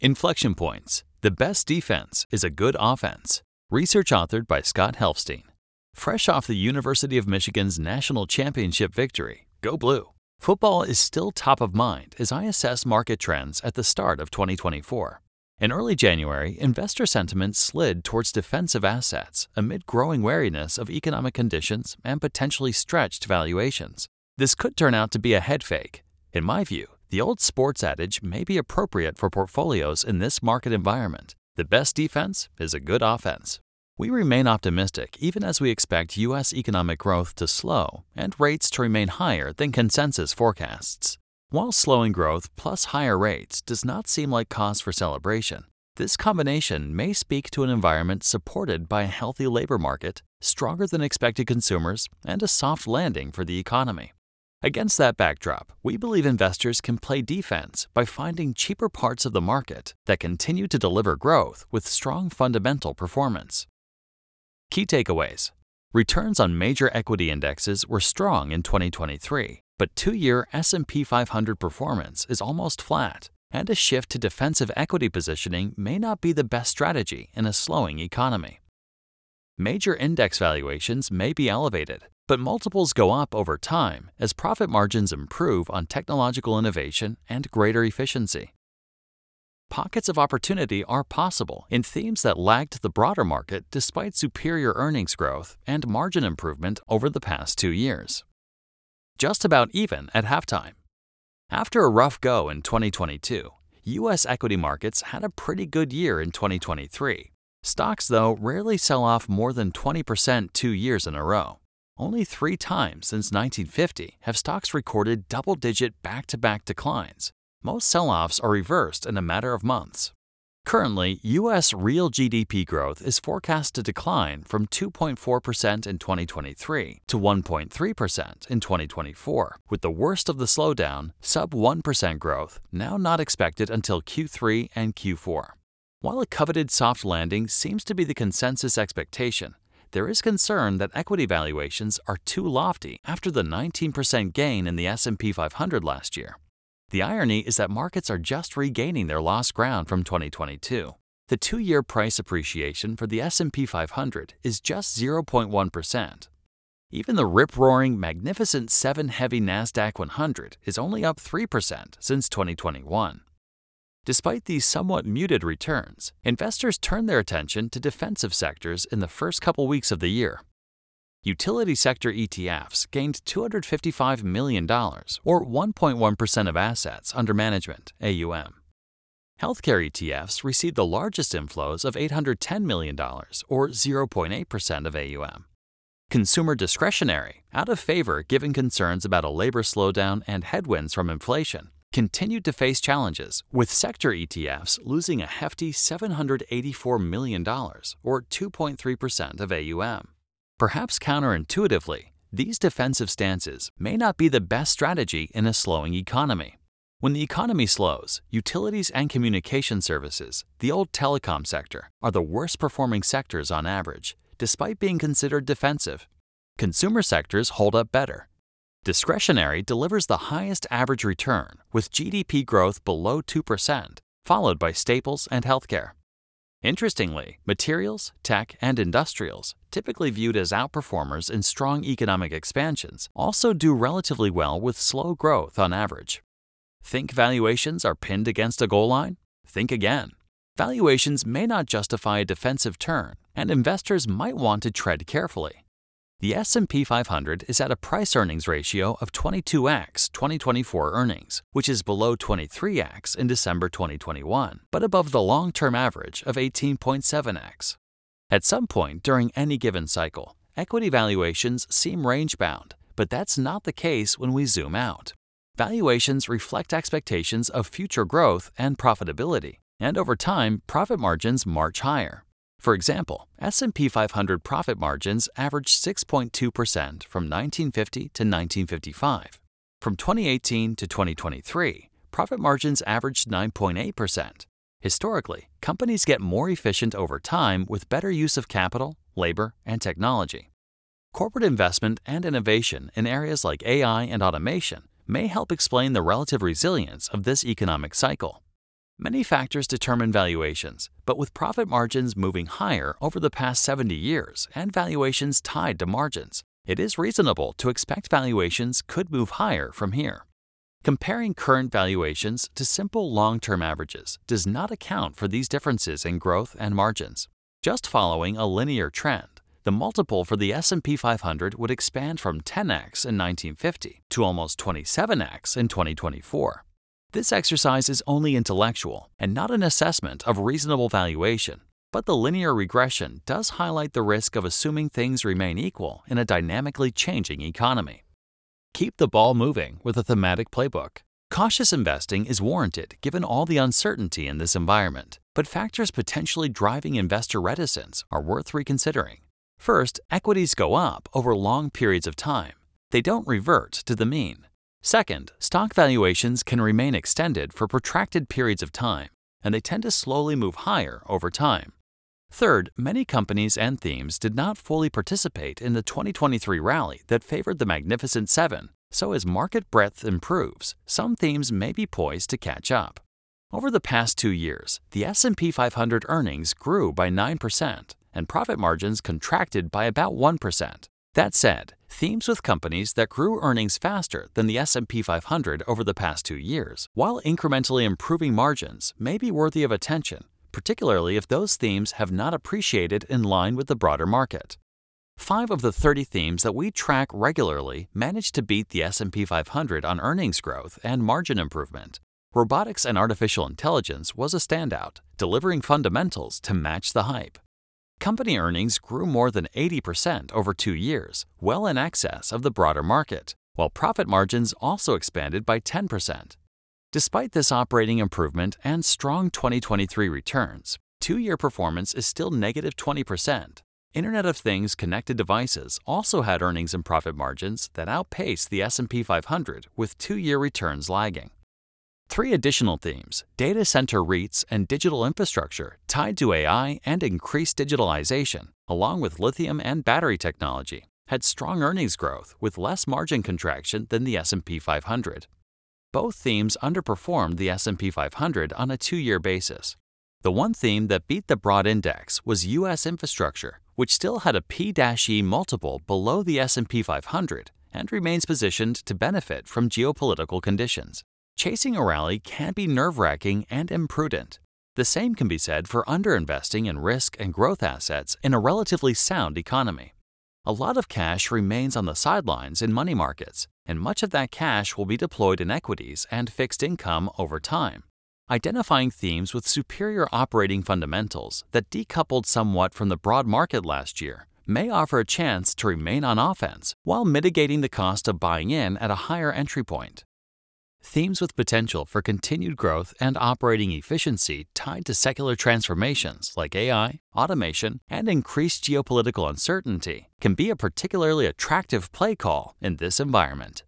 Inflection Points: The best defense is a good offense. Research authored by Scott Helfstein. Fresh off the University of Michigan's national championship victory, Go Blue! Football is still top of mind as I assess market trends at the start of 2024. In early January, investor sentiment slid towards defensive assets amid growing wariness of economic conditions and potentially stretched valuations. This could turn out to be a head fake. In my view, the old sports adage may be appropriate for portfolios in this market environment. The best defense is a good offense. We remain optimistic even as we expect U.S. economic growth to slow and rates to remain higher than consensus forecasts. While slowing growth plus higher rates does not seem like cause for celebration, this combination may speak to an environment supported by a healthy labor market, stronger than expected consumers, and a soft landing for the economy. Against that backdrop, we believe investors can play defense by finding cheaper parts of the market that continue to deliver growth with strong fundamental performance. Key takeaways: returns on major equity indexes were strong in 2023, but two-year S&P 500 performance is almost flat, and a shift to defensive equity positioning may not be the best strategy in a slowing economy. Major index valuations may be elevated, but multiples go up over time as profit margins improve on technological innovation and greater efficiency. Pockets of opportunity are possible in themes that lagged the broader market despite superior earnings growth and margin improvement over the past 2 years. Just about even at halftime. After a rough go in 2022, U.S. equity markets had a pretty good year in 2023. Stocks, though, rarely sell off more than 20% 2 years in a row. Only 3 times since 1950 have stocks recorded double-digit back-to-back declines. Most sell-offs are reversed in a matter of months. Currently, U.S. real GDP growth is forecast to decline from 2.4% in 2023 to 1.3% in 2024, with the worst of the slowdown, sub-1% growth, now not expected until Q3 and Q4. While a coveted soft landing seems to be the consensus expectation, there is concern that equity valuations are too lofty after the 19% gain in the S&P 500 last year. The irony is that markets are just regaining their lost ground from 2022. The 2-year price appreciation for the S&P 500 is just 0.1%. Even the rip-roaring Magnificent 7 heavy NASDAQ 100 is only up 3% since 2021. Despite these somewhat muted returns, investors turn their attention to defensive sectors in the first couple weeks of the year. Utility sector ETFs gained $255 million, or 1.1% of assets under management, AUM. Healthcare ETFs received the largest inflows of $810 million, or 0.8% of AUM. Consumer discretionary, out of favor given concerns about a labor slowdown and headwinds from inflation, continued to face challenges, with sector ETFs losing a hefty $784 million, or 2.3% of AUM. Perhaps counterintuitively, these defensive stances may not be the best strategy in a slowing economy. When the economy slows, utilities and communication services, the old telecom sector, are the worst performing sectors on average, despite being considered defensive. Consumer sectors hold up better. Discretionary delivers the highest average return, with GDP growth below 2%, followed by staples and healthcare. Interestingly, materials, tech, and industrials, typically viewed as outperformers in strong economic expansions, also do relatively well with slow growth on average. Think valuations are pinned against a goal line? Think again. Valuations may not justify a defensive turn, and investors might want to tread carefully. The S&P 500 is at a price-earnings ratio of 22x 2024 earnings, which is below 23x in December 2021, but above the long-term average of 18.7x. At some point during any given cycle, equity valuations seem range-bound, but that's not the case when we zoom out. Valuations reflect expectations of future growth and profitability, and over time, profit margins march higher. For example, S&P 500 profit margins averaged 6.2% from 1950 to 1955. From 2018 to 2023, profit margins averaged 9.8%. Historically, companies get more efficient over time with better use of capital, labor, and technology. Corporate investment and innovation in areas like AI and automation may help explain the relative resilience of this economic cycle. Many factors determine valuations, but with profit margins moving higher over the past 70 years and valuations tied to margins, it is reasonable to expect valuations could move higher from here. Comparing current valuations to simple long-term averages does not account for these differences in growth and margins. Just following a linear trend, the multiple for the S&P 500 would expand from 10x in 1950 to almost 27x in 2024. This exercise is only intellectual and not an assessment of reasonable valuation, but the linear regression does highlight the risk of assuming things remain equal in a dynamically changing economy. Keep the ball moving with a thematic playbook. Cautious investing is warranted given all the uncertainty in this environment, but factors potentially driving investor reticence are worth reconsidering. First, equities go up over long periods of time. They don't revert to the mean. Second, stock valuations can remain extended for protracted periods of time, and they tend to slowly move higher over time. Third, many companies and themes did not fully participate in the 2023 rally that favored the Magnificent Seven, so as market breadth improves, some themes may be poised to catch up. Over the past 2 years, the S&P 500 earnings grew by 9%, and profit margins contracted by about 1%. That said, themes with companies that grew earnings faster than the S&P 500 over the past 2 years, while incrementally improving margins, may be worthy of attention, particularly if those themes have not appreciated in line with the broader market. 5 of the 30 themes that we track regularly managed to beat the S&P 500 on earnings growth and margin improvement. Robotics and artificial intelligence was a standout, delivering fundamentals to match the hype. Company earnings grew more than 80% over 2 years, well in excess of the broader market, while profit margins also expanded by 10%. Despite this operating improvement and strong 2023 returns, 2-year performance is still negative 20%. Internet of Things connected devices also had earnings and profit margins that outpaced the S&P 500 with 2-year returns lagging. 3 additional themes, data center REITs and digital infrastructure tied to AI and increased digitalization, along with lithium and battery technology, had strong earnings growth with less margin contraction than the S&P 500. Both themes underperformed the S&P 500 on a 2-year basis. The one theme that beat the broad index was U.S. infrastructure, which still had a P/E multiple below the S&P 500 and remains positioned to benefit from geopolitical conditions. Chasing a rally can be nerve-wracking and imprudent. The same can be said for underinvesting in risk and growth assets in a relatively sound economy. A lot of cash remains on the sidelines in money markets, and much of that cash will be deployed in equities and fixed income over time. Identifying themes with superior operating fundamentals that decoupled somewhat from the broad market last year may offer a chance to remain on offense while mitigating the cost of buying in at a higher entry point. Themes with potential for continued growth and operating efficiency tied to secular transformations like AI, automation, and increased geopolitical uncertainty can be a particularly attractive play call in this environment.